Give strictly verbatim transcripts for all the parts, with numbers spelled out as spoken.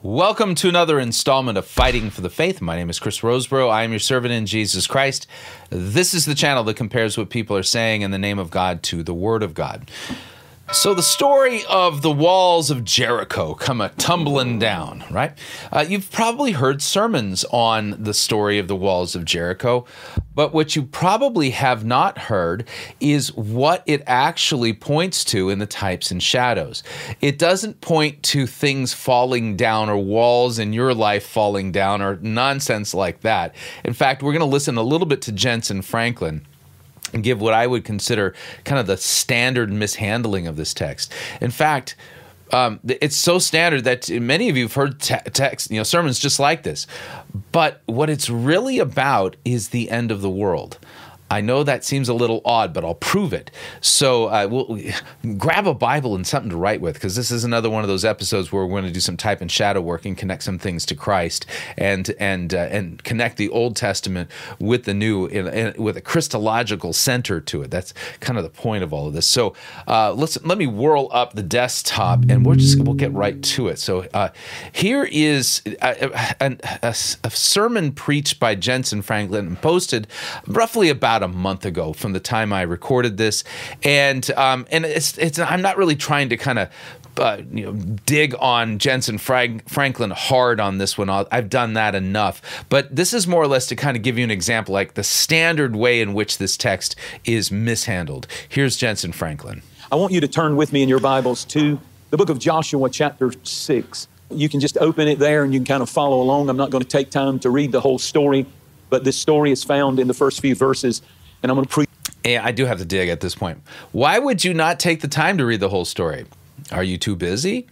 Welcome to another installment of Fighting for the Faith. My name is Chris Roseborough. I am your servant in Jesus Christ. This is the channel that compares what people are saying in the name of God to the Word of God. So the story of the walls of Jericho come a tumbling down, right? Uh, you've probably heard sermons on the story of the walls of Jericho, but what you probably have not heard is what it actually points to in the types and shadows. It doesn't point to things falling down or walls in your life falling down or nonsense like that. In fact, we're going to listen a little bit to Jentezen Franklin and give what I would consider kind of the standard mishandling of this text. In fact, um, it's so standard that many of you have heard te- text, you know, sermons just like this. But what it's really about is the end of the world. I know that seems a little odd, but I'll prove it. So uh, we'll grab a Bible and something to write with, because this is another one of those episodes where we're going to do some type and shadow work and connect some things to Christ and and uh, and connect the Old Testament with the New in, in, with a Christological center to it. That's kind of the point of all of this. So uh, let's let me whirl up the desktop, and we'll just we'll get right to it. So uh, here is a, a, a, a sermon preached by Jentezen Franklin and posted roughly about a month ago from the time I recorded this, and um, and it's it's I'm not really trying to kind of uh, you know dig on Jentezen Frank, Franklin hard on this one. I'll, I've done that enough, but this is more or less to kind of give you an example, like the standard way in which this text is mishandled. Here's Jentezen Franklin. I want you to turn with me in your Bibles to the book of Joshua, chapter six. You can just open it there and you can kind of follow along. I'm not going to take time to read the whole story, but this story is found in the first few verses, and I'm going to preach. And I do have to dig at this point. Why would you not take the time to read the whole story? Are you too busy?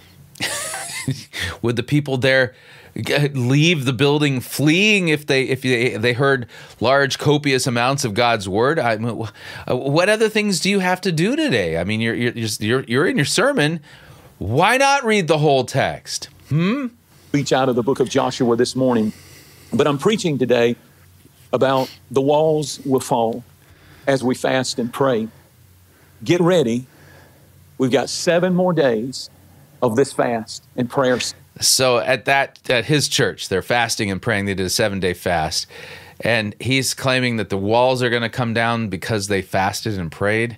Would the people there leave the building fleeing if they if they, they heard large, copious amounts of God's word? I mean, what other things do you have to do today? I mean, you're you're you're, you're in your sermon. Why not read the whole text? Hmm. Preach out of the book of Joshua this morning. But I'm preaching today about the walls will fall as we fast and pray. Get ready. We've got seven more days of this fast and prayers. So at that at his church, they're fasting and praying. They did a seven-day fast. And he's claiming that the walls are going to come down because they fasted and prayed.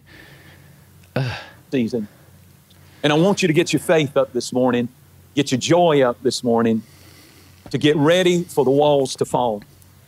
Ugh. Season. And I want you to get your faith up this morning, get your joy up this morning, to get ready for the walls to fall.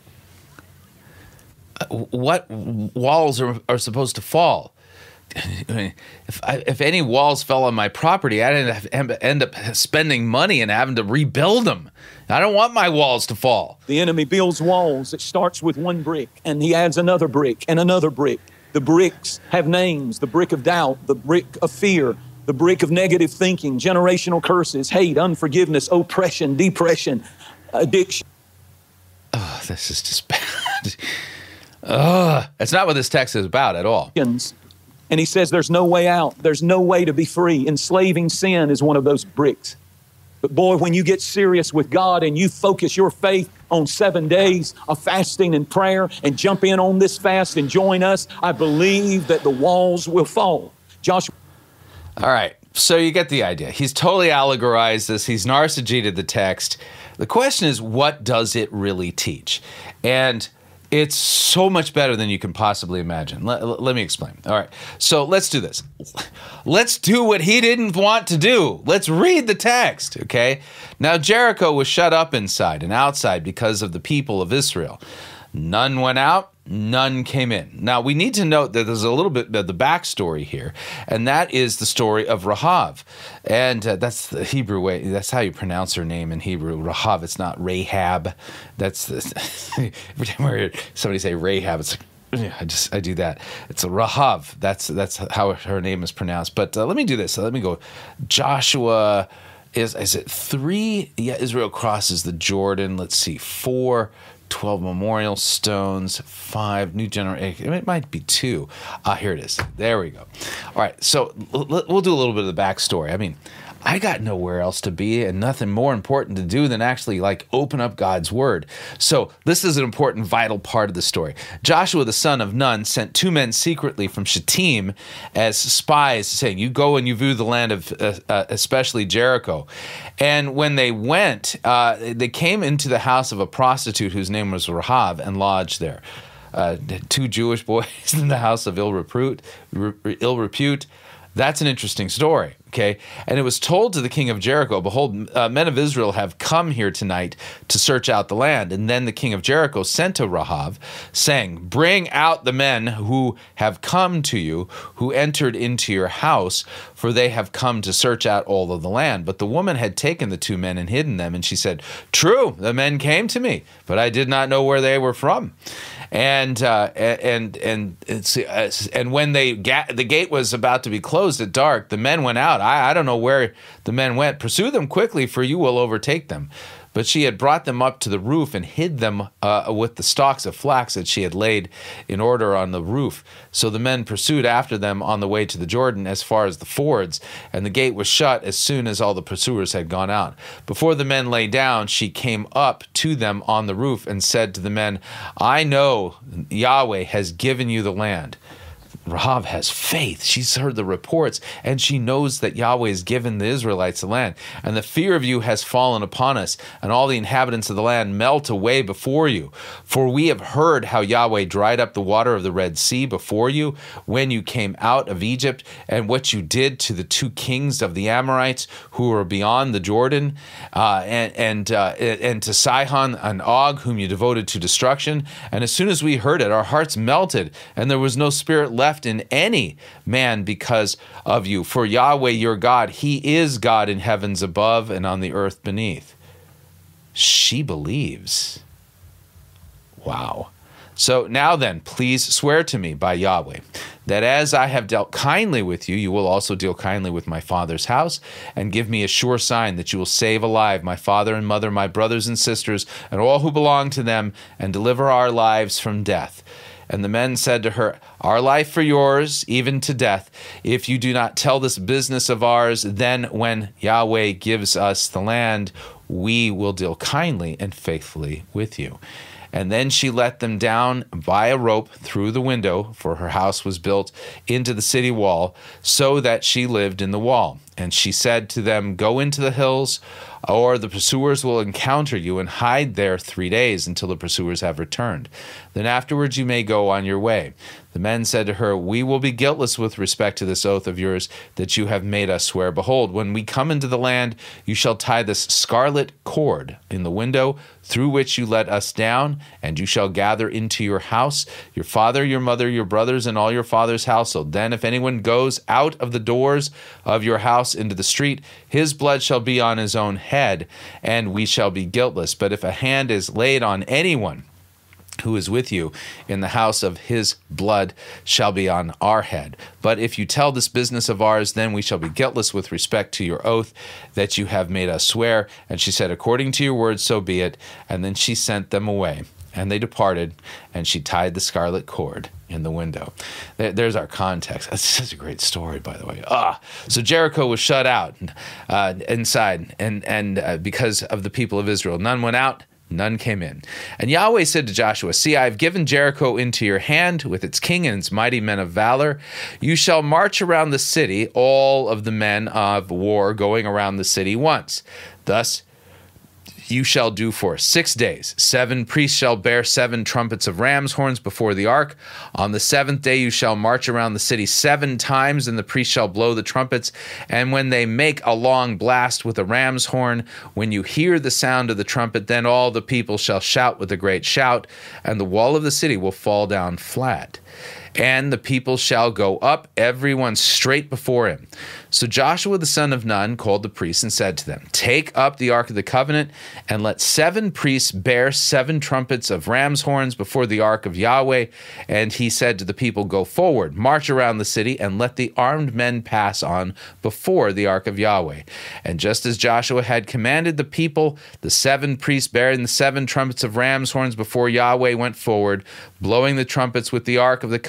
What walls are, are supposed to fall? If I, if any walls fell on my property, I'd end up spending money and having to rebuild them. I don't want my walls to fall. The enemy builds walls. It starts with one brick, and he adds another brick and another brick. The bricks have names: the brick of doubt, the brick of fear, the brick of negative thinking, generational curses, hate, unforgiveness, oppression, depression, addiction. Oh, this is just bad. Oh, that's not what this text is about at all. And he says there's no way out. There's no way to be free. Enslaving sin is one of those bricks. But boy, when you get serious with God and you focus your faith on seven days of fasting and prayer and jump in on this fast and join us, I believe that the walls will fall. Joshua. All right. So you get the idea. He's totally allegorized this. He's narcigeted the text. The question is, what does it really teach? And it's so much better than you can possibly imagine. Let, let me explain. All right. So let's do this. Let's do what he didn't want to do. Let's read the text, okay? Now, Jericho was shut up inside and outside because of the people of Israel. None went out, none came in. Now, we need to note that there's a little bit of the backstory here, and that is the story of Rahav. And uh, that's the Hebrew way. That's how you pronounce her name in Hebrew, Rahav. It's not Rahab. That's the, every time I hear somebody say Rahab, it's like, yeah, I just I do that. It's a Rahav. That's that's how her name is pronounced. But uh, let me do this. So let me go. Joshua is is it three? Yeah, Israel crosses the Jordan. Let's see, four. twelve memorial stones, five new generation. It might be two. Ah, here it is. There we go. All right, so l- we'll do a little bit of the backstory. I mean, I got nowhere else to be and nothing more important to do than actually like open up God's word. So this is an important, vital part of the story. Joshua, the son of Nun, sent two men secretly from Shittim as spies, saying, you go and you view the land of uh, uh, especially Jericho. And when they went, uh, they came into the house of a prostitute whose name was Rahab and lodged there. Uh, two Jewish boys in the house of ill repute, ill repute. That's an interesting story, okay? And it was told to the king of Jericho, behold, uh, men of Israel have come here tonight to search out the land. And then the king of Jericho sent to Rahab, saying, bring out the men who have come to you, who entered into your house, for they have come to search out all of the land. But the woman had taken the two men and hidden them, and she said, true, the men came to me, but I did not know where they were from. And uh, and and it's, and when they ga- the gate was about to be closed at dark, the men went out. I, I don't know where the men went. Pursue them quickly, for you will overtake them. But she had brought them up to the roof and hid them uh, with the stalks of flax that she had laid in order on the roof. So the men pursued after them on the way to the Jordan as far as the fords, and the gate was shut as soon as all the pursuers had gone out. Before the men lay down, she came up to them on the roof and said to the men, I know Yahweh has given you the land. Rahab has faith. She's heard the reports, and she knows that Yahweh has given the Israelites the land. And the fear of you has fallen upon us, and all the inhabitants of the land melt away before you. For we have heard how Yahweh dried up the water of the Red Sea before you when you came out of Egypt, and what you did to the two kings of the Amorites who were beyond the Jordan, uh, and and, uh, and to Sihon and Og, whom you devoted to destruction. And as soon as we heard it, our hearts melted, and there was no spirit left in any man because of you. For Yahweh your God, he is God in heavens above and on the earth beneath. She believes. Wow. So now then, please swear to me by Yahweh that as I have dealt kindly with you, you will also deal kindly with my father's house, and give me a sure sign that you will save alive my father and mother, my brothers and sisters, and all who belong to them, and deliver our lives from death. And the men said to her, our life for yours, even to death. If you do not tell this business of ours, then when Yahweh gives us the land, we will deal kindly and faithfully with you. And then she let them down by a rope through the window, for her house was built into the city wall, so that she lived in the wall. And she said to them, go into the hills, or the pursuers will encounter you, and hide there three days until the pursuers have returned. Then afterwards you may go on your way. The men said to her, we will be guiltless with respect to this oath of yours that you have made us swear. Behold, when we come into the land, you shall tie this scarlet cord in the window through which you let us down, and you shall gather into your house your father, your mother, your brothers, and all your father's household. Then if anyone goes out of the doors of your house into the street, his blood shall be on his own head, and we shall be guiltless. But if a hand is laid on anyone who is with you in the house, of his blood shall be on our head. But if you tell this business of ours, then we shall be guiltless with respect to your oath that you have made us swear. And she said, according to your word, so be it. And then she sent them away. And they departed, and she tied the scarlet cord in the window. There's our context. That's such a great story, by the way. Ah, so Jericho was shut out uh, inside, and and uh, because of the people of Israel, none went out, none came in. And Yahweh said to Joshua, see, I have given Jericho into your hand with its king and its mighty men of valor. You shall march around the city, all of the men of war going around the city once. Thus you shall do for six days. Seven priests shall bear seven trumpets of ram's horns before the ark. On the seventh day you shall march around the city seven times, and the priests shall blow the trumpets. And when they make a long blast with a ram's horn, when you hear the sound of the trumpet, then all the people shall shout with a great shout, and the wall of the city will fall down flat. And the people shall go up, everyone straight before him. So Joshua the son of Nun called the priests and said to them, take up the ark of the covenant, and let seven priests bear seven trumpets of ram's horns before the ark of Yahweh. And he said to the people, go forward, march around the city, and let the armed men pass on before the ark of Yahweh. And just as Joshua had commanded the people, the seven priests bearing the seven trumpets of ram's horns before Yahweh went forward, blowing the trumpets with the ark of the covenant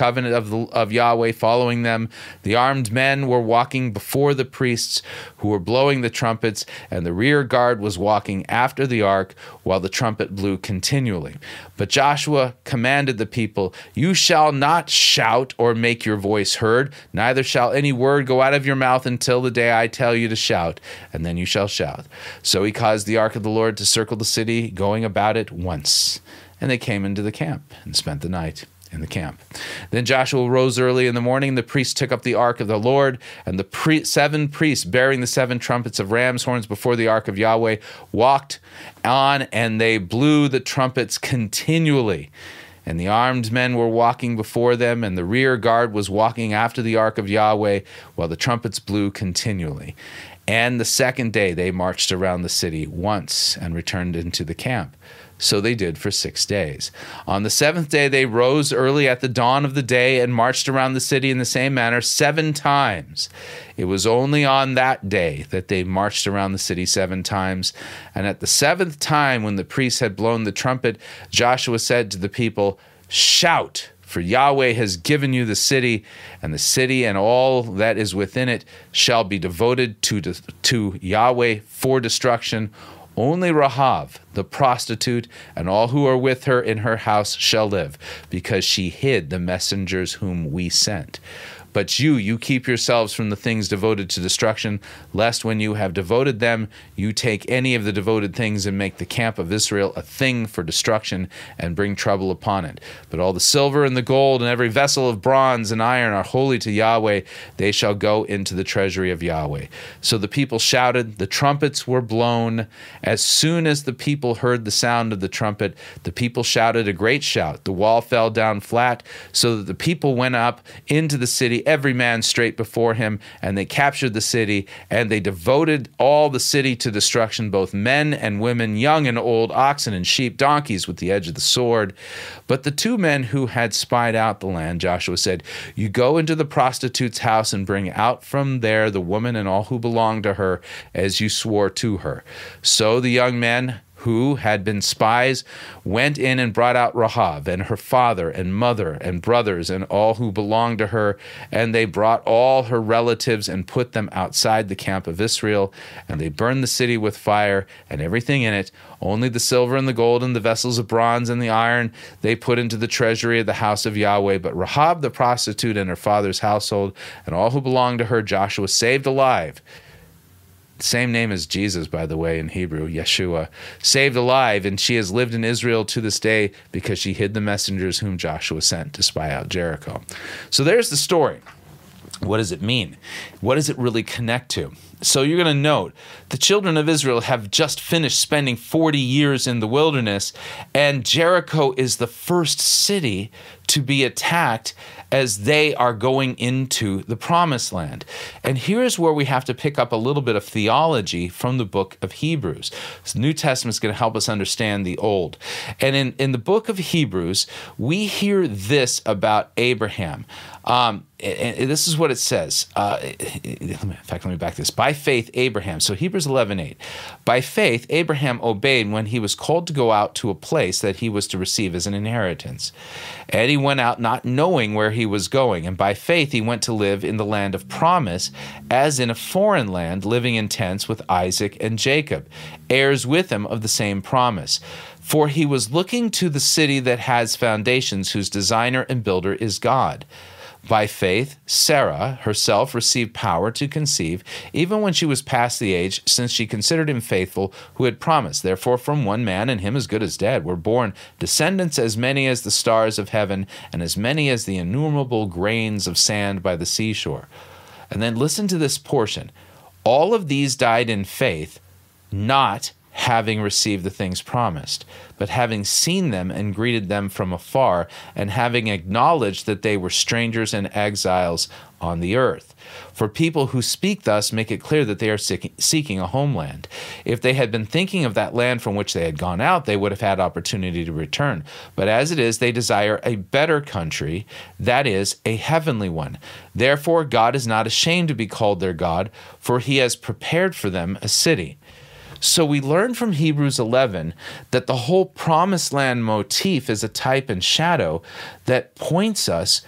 covenant of, the, of Yahweh following them. The armed men were walking before the priests who were blowing the trumpets, and the rear guard was walking after the ark while the trumpet blew continually. But Joshua commanded the people, "You shall not shout or make your voice heard, neither shall any word go out of your mouth until the day I tell you to shout, and then you shall shout." So he caused the ark of the Lord to circle the city, going about it once. And they came into the camp and spent the night in the camp. Then Joshua rose early in the morning. The priests took up the ark of the Lord, and the pre- seven priests bearing the seven trumpets of ram's horns before the ark of Yahweh walked on, and they blew the trumpets continually. And the armed men were walking before them, and the rear guard was walking after the ark of Yahweh, while the trumpets blew continually. And the second day they marched around the city once and returned into the camp. So they did for six days. On the seventh day they rose early at the dawn of the day and marched around the city in the same manner seven times. It was only on that day that they marched around the city seven times. And at the seventh time, when the priests had blown the trumpet, Joshua said to the people, "Shout, for Yahweh has given you the city, and the city and all that is within it shall be devoted to, to Yahweh for destruction. Only Rahab, the prostitute, and all who are with her in her house shall live, because she hid the messengers whom we sent. But you, you keep yourselves from the things devoted to destruction, lest when you have devoted them, you take any of the devoted things and make the camp of Israel a thing for destruction and bring trouble upon it. But all the silver and the gold and every vessel of bronze and iron are holy to Yahweh. They shall go into the treasury of Yahweh." So the people shouted, the trumpets were blown. As soon as the people heard the sound of the trumpet, the people shouted a great shout. The wall fell down flat, so that the people went up into the city, every man straight before him, and they captured the city, and they devoted all the city to destruction, both men and women, young and old, oxen and sheep, donkeys with the edge of the sword. But the two men who had spied out the land, Joshua said, "You go into the prostitute's house and bring out from there the woman and all who belong to her, as you swore to her." So the young men who had been spies went in and brought out Rahab and her father and mother and brothers and all who belonged to her, and they brought all her relatives and put them outside the camp of Israel, and they burned the city with fire and everything in it. Only the silver and the gold and the vessels of bronze and the iron they put into the treasury of the house of Yahweh. But Rahab the prostitute and her father's household and all who belonged to her, Joshua saved alive. Same name as Jesus, by the way, in Hebrew, Yeshua, saved alive, and she has lived in Israel to this day because she hid the messengers whom Joshua sent to spy out Jericho. So there's the story. What does it mean? What does it really connect to? So you're going to note the children of Israel have just finished spending forty years in the wilderness, and Jericho is the first city to be attacked as they are going into the promised land. And here's where we have to pick up a little bit of theology from the book of Hebrews. The New Testament is going to help us understand the Old. And in, in the book of Hebrews, we hear this about Abraham. Um, and this is what it says. Uh, in fact, let me back this. By faith, Abraham. So Hebrews eleven eight. By faith, Abraham obeyed when he was called to go out to a place that he was to receive as an inheritance. And he went out not knowing where he was going. And by faith, he went to live in the land of promise, as in a foreign land, living in tents with Isaac and Jacob, heirs with him of the same promise. For he was looking to the city that has foundations, whose designer and builder is God. By faith, Sarah herself received power to conceive, even when she was past the age, since she considered him faithful who had promised. Therefore, from one man, and him as good as dead, were born descendants as many as the stars of heaven, and as many as the innumerable grains of sand by the seashore. And then listen to this portion. All of these died in faith, not having received the things promised, but having seen them and greeted them from afar, and having acknowledged that they were strangers and exiles on the earth. For people who speak thus make it clear that they are seeking a homeland. If they had been thinking of that land from which they had gone out, they would have had opportunity to return. But as it is, they desire a better country, that is, a heavenly one. Therefore, God is not ashamed to be called their God, for he has prepared for them a city. So we learn from Hebrews eleven that the whole promised land motif is a type and shadow that points us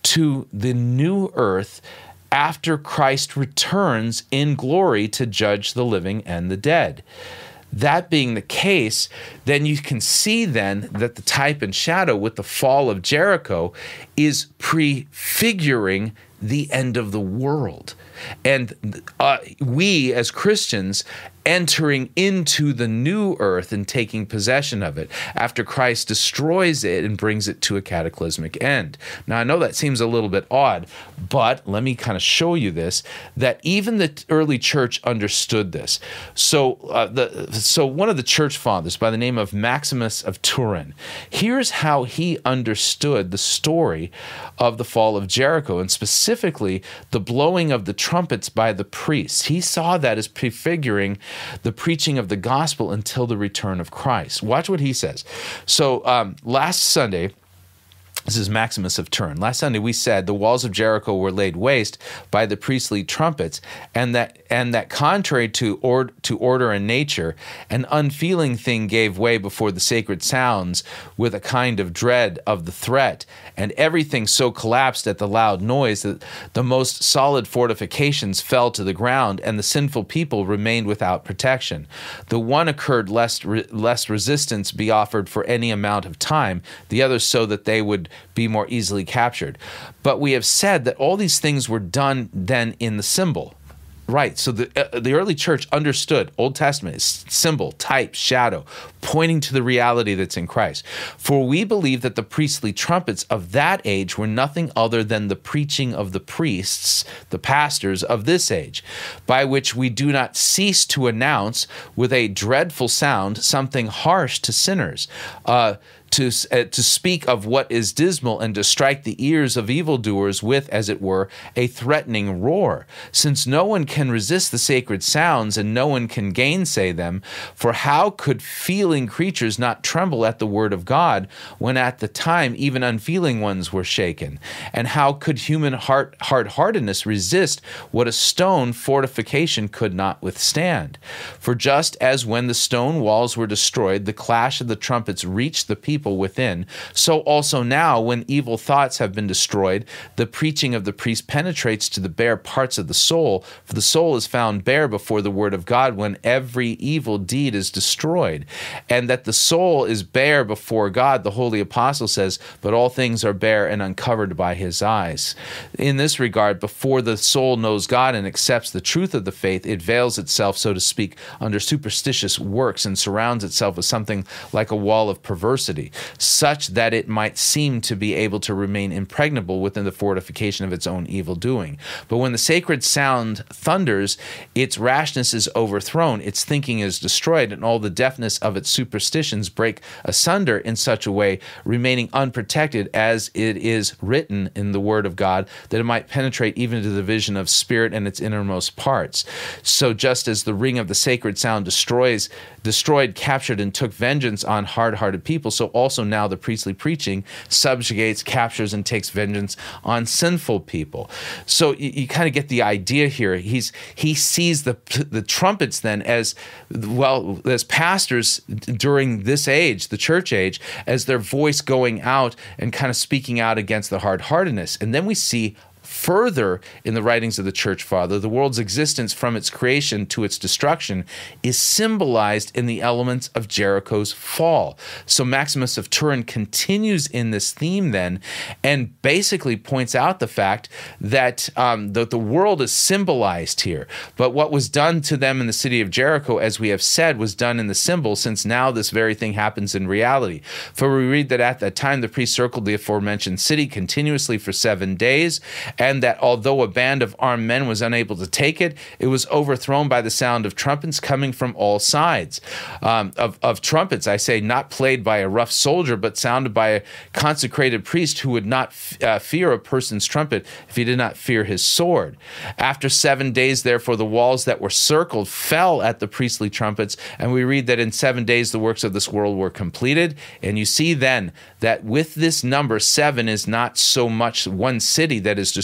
to the new earth after Christ returns in glory to judge the living and the dead. That being the case, then you can see then that the type and shadow with the fall of Jericho is prefiguring the end of the world. And uh, we as Christians entering into the new earth and taking possession of it after Christ destroys it and brings it to a cataclysmic end. Now, I know that seems a little bit odd, but let me kind of show you this, that even the early church understood this. So, uh, the, so one of the church fathers by the name of Maximus of Turin, here's how he understood the story of the fall of Jericho, and specifically the blowing of the trumpets by the priests. He saw that as prefiguring the preaching of the gospel until the return of Christ. Watch what he says. So um, last Sunday, this is Maximus of Turin. Last Sunday we said the walls of Jericho were laid waste by the priestly trumpets, and that and that contrary to or, to order and nature, an unfeeling thing gave way before the sacred sounds with a kind of dread of the threat, and everything so collapsed at the loud noise that the most solid fortifications fell to the ground, and the sinful people remained without protection. The one occurred lest re, lest resistance be offered for any amount of time, the other so that they would be more easily captured. But we have said that all these things were done then in the symbol. Right, so the uh, the early church understood Old Testament is symbol, type, shadow, pointing to the reality that's in Christ. For we believe that the priestly trumpets of that age were nothing other than the preaching of the priests, the pastors of this age, by which we do not cease to announce with a dreadful sound something harsh to sinners, uh, to uh, to speak of what is dismal and to strike the ears of evildoers with, as it were, a threatening roar. Since no one can resist the sacred sounds and no one can gainsay them, for how could feeling creatures not tremble at the word of God when at the time even unfeeling ones were shaken? And how could human heart hard-heartedness resist what a stone fortification could not withstand? For just as when the stone walls were destroyed, the clash of the trumpets reached the people within, so also now, when evil thoughts have been destroyed, the preaching of the priest penetrates to the bare parts of the soul, for the soul is found bare before the word of God when every evil deed is destroyed. And that the soul is bare before God, the holy apostle says, but all things are bare and uncovered by his eyes. In this regard, before the soul knows God and accepts the truth of the faith, it veils itself, so to speak, under superstitious works and surrounds itself with something like a wall of perversity, such that it might seem to be able to remain impregnable within the fortification of its own evil doing. But when the sacred sound thunders, its rashness is overthrown, its thinking is destroyed, and all the deafness of its superstitions break asunder in such a way, remaining unprotected, as it is written in the word of God, that it might penetrate even to the vision of spirit and its innermost parts. So just as the ring of the sacred sound destroys, destroyed, captured, and took vengeance on hard-hearted people, so also now the priestly preaching subjugates, captures, and takes vengeance on sinful people. So you, you kind of get the idea here. He's he sees the the trumpets then as, well, as pastors during this age, the church age, as their voice going out and kind of speaking out against the hard-heartedness. And then we see further in the writings of the church father, the world's existence from its creation to its destruction is symbolized in the elements of Jericho's fall. So Maximus of Turin continues in this theme then and basically points out the fact that, um, that the world is symbolized here. But what was done to them in the city of Jericho, as we have said, was done in the symbol, since now this very thing happens in reality. For we read that at that time the priest circled the aforementioned city continuously for seven days, and that although a band of armed men was unable to take it, it was overthrown by the sound of trumpets coming from all sides. Um, of, of trumpets, I say, not played by a rough soldier, but sounded by a consecrated priest who would not f- uh, fear a person's trumpet if he did not fear his sword. After seven days, therefore, the walls that were circled fell at the priestly trumpets, and we read that in seven days the works of this world were completed. And you see then that with this number, seven is not so much one city that is destroyed,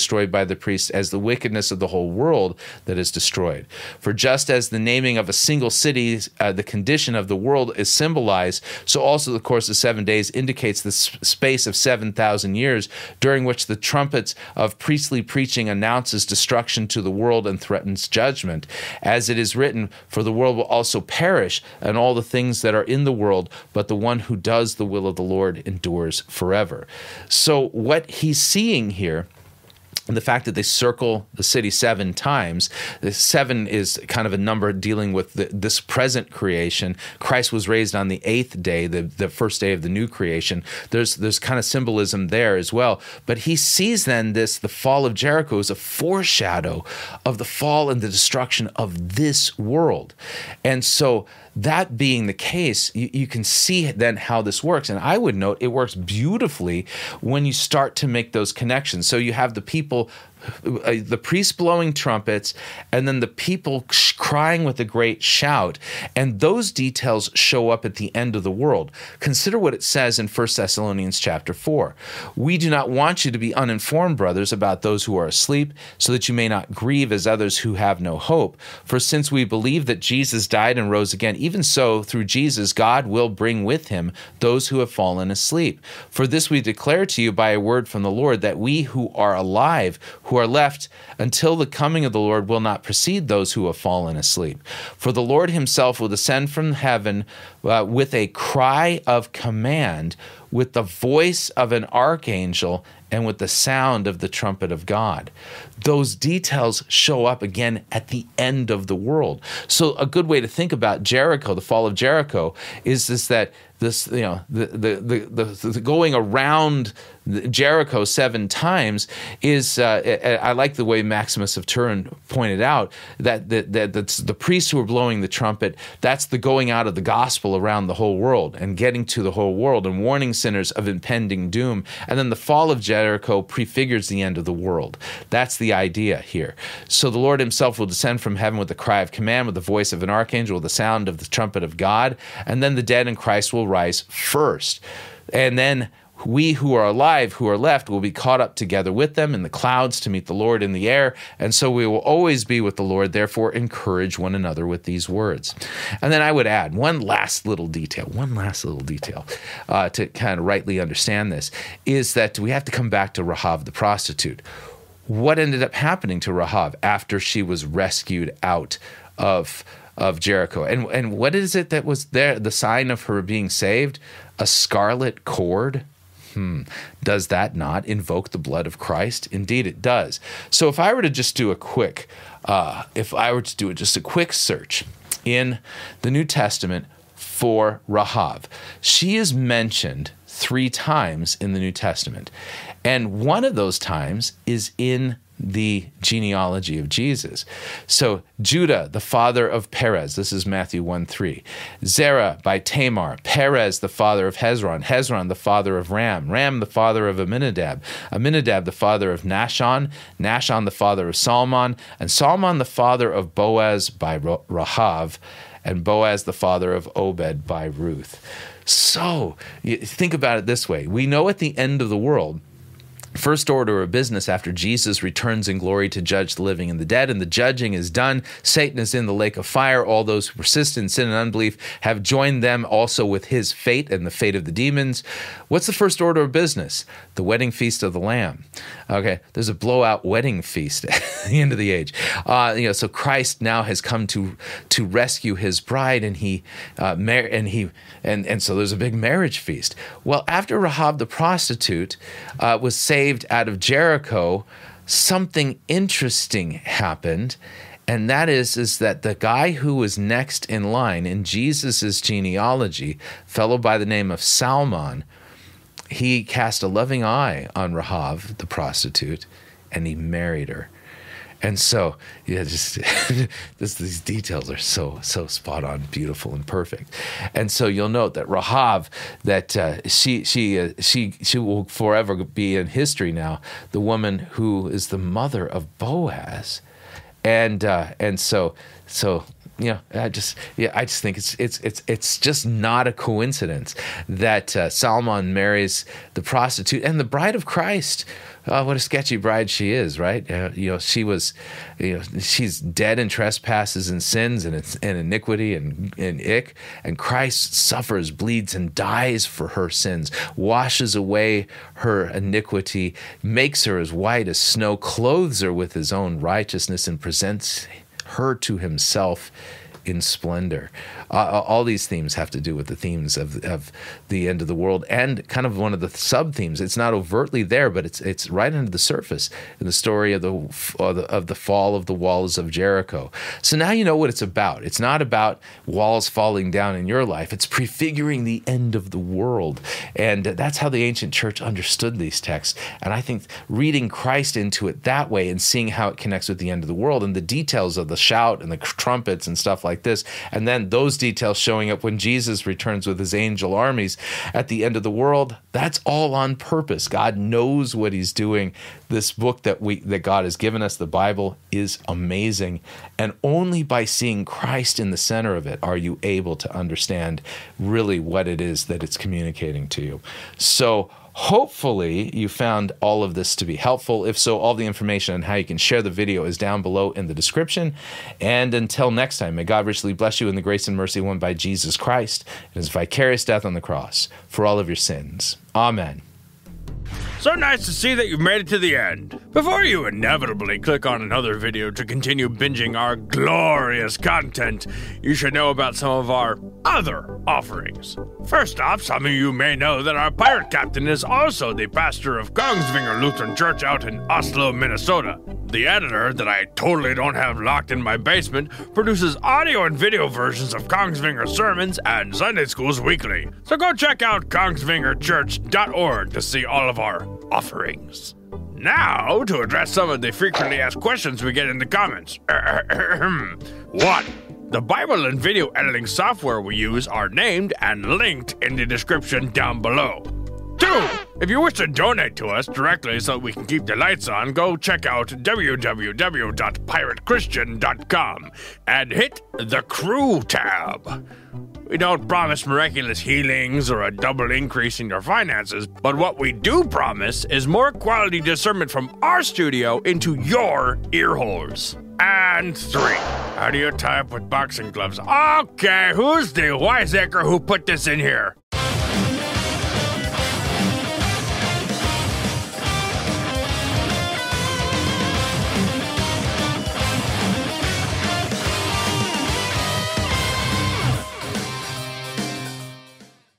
destroyed by the priests as the wickedness of the whole world that is destroyed. For just as the naming of a single city, uh, the condition of the world is symbolized, so also the course of seven days indicates the s- space of seven thousand years, during which the trumpets of priestly preaching announces destruction to the world and threatens judgment. As it is written, for the world will also perish, and all the things that are in the world, but the one who does the will of the Lord endures forever. So what he's seeing here, and the fact that they circle the city seven times, the seven is kind of a number dealing with the, this present creation. Christ was raised on the eighth day, the, the first day of the new creation. There's there's kind of symbolism there as well. But he sees then this, the fall of Jericho, as a foreshadow of the fall and the destruction of this world. And so that being the case, you, you can see then how this works. And I would note it works beautifully when you start to make those connections. So you have the people, uh, the priests blowing trumpets, and then the people sh- crying with a great shout. And those details show up at the end of the world. Consider what it says in First Thessalonians chapter four. We do not want you to be uninformed, brothers, about those who are asleep, so that you may not grieve as others who have no hope. For since we believe that Jesus died and rose again, even so, through Jesus, God will bring with him those who have fallen asleep. For this we declare to you by a word from the Lord, that we who are alive, who are left until the coming of the Lord, will not precede those who have fallen asleep. For the Lord himself will descend from heaven uh, with a cry of command, with the voice of an archangel, and with the sound of the trumpet of God. Those details show up again at the end of the world. So a good way to think about Jericho, the fall of Jericho, is this that this, you know, the the the, the, the going around Jericho seven times is, uh, I like the way Maximus of Turin pointed out, that, that, that that's the priests who are blowing the trumpet, that's the going out of the gospel around the whole world and getting to the whole world and warning sinners of impending doom. And then the fall of Jericho prefigures the end of the world. That's the idea here. So the Lord himself will descend from heaven with the cry of command, with the voice of an archangel, with the sound of the trumpet of God, and then the dead in Christ will rise first. And then we who are alive, who are left, will be caught up together with them in the clouds to meet the Lord in the air. And so we will always be with the Lord. Therefore, encourage one another with these words. And then I would add one last little detail, one last little detail uh, to kind of rightly understand this, is that we have to come back to Rahab the prostitute. What ended up happening to Rahab after she was rescued out of of Jericho? And, and what is it that was there, the sign of her being saved? A scarlet cord? Hmm. Does that not invoke the blood of Christ? Indeed, it does. So if I were to just do a quick, uh, if I were to do just a quick search in the New Testament for Rahab, she is mentioned three times in the New Testament. And one of those times is in the genealogy of Jesus. So Judah, the father of Perez, this is Matthew one three. Zerah by Tamar, Perez, the father of Hezron, Hezron, the father of Ram, Ram, the father of Aminadab, Aminadab, the father of Nahshon, Nahshon, the father of Salmon, and Salmon, the father of Boaz by Rahab, and Boaz, the father of Obed by Ruth. So you think about it this way. We know at the end of the world, first order of business after Jesus returns in glory to judge the living and the dead, and the judging is done. Satan is in the lake of fire. All those who persist in sin and unbelief have joined them also with his fate and the fate of the demons. What's the first order of business? The wedding feast of the Lamb. Okay, there's a blowout wedding feast at the end of the age. Uh, you know, so Christ now has come to to rescue his bride, and he uh, mar- and he and and so there's a big marriage feast. Well, after Rahab the prostitute uh, was saved out of Jericho, something interesting happened, and that is, is that the guy who was next in line in Jesus' genealogy, fellow by the name of Salmon, he cast a loving eye on Rahab, the prostitute, and he married her. And so, yeah, just this, these details are so so spot on, beautiful, and perfect. And so you'll note that Rahab, that uh, she she uh, she she will forever be in history now, the woman who is the mother of Boaz, and uh, and so so you know, I just, yeah, I just think it's it's it's it's just not a coincidence that uh, Salmon marries the prostitute and the bride of Christ. Uh, what a sketchy bride she is, right? Uh, you know, she was, you know, she's dead in trespasses and sins and, and iniquity and, and ick. And Christ suffers, bleeds, and dies for her sins, washes away her iniquity, makes her as white as snow, clothes her with his own righteousness, and presents her to himself in splendor. Uh, all these themes have to do with the themes of of the end of the world, and kind of one of the sub themes. It's not overtly there, but it's it's right under the surface in the story of the of the, of the fall of the walls of Jericho. So now you know what it's about. It's not about walls falling down in your life. It's prefiguring the end of the world, and that's how the ancient church understood these texts. And I think reading Christ into it that way and seeing how it connects with the end of the world and the details of the shout and the trumpets and stuff like this, and then those details showing up when Jesus returns with his angel armies at the end of the world, that's all on purpose. God knows what he's doing. This book that we that God has given us, the Bible, is amazing. And only by seeing Christ in the center of it are you able to understand really what it is that it's communicating to you. So hopefully you found all of this to be helpful. If so, all the information on how you can share the video is down below in the description. And until next time, may God richly bless you in the grace and mercy won by Jesus Christ and his vicarious death on the cross for all of your sins. Amen. So nice to see that you've made it to the end. Before you inevitably click on another video to continue binging our glorious content, you should know about some of our other offerings. First off, some of you may know that our pirate captain is also the pastor of Kongsvinger Lutheran Church out in Oslo, Minnesota. The editor, that I totally don't have locked in my basement, produces audio and video versions of Kongsvinger sermons and Sunday schools weekly. So go check out kongsvinger church dot org to see all of our offerings. Now, to address some of the frequently asked questions we get in the comments. One, the Bible and video editing software we use are named and linked in the description down below. Two, if you wish to donate to us directly so we can keep the lights on, go check out w w w dot pirate christian dot com and hit the Crew tab. We don't promise miraculous healings or a double increase in your finances, but what we do promise is more quality discernment from our studio into your ear holes. And three, how do you tie up with boxing gloves? Okay, who's the wiseacre who put this in here?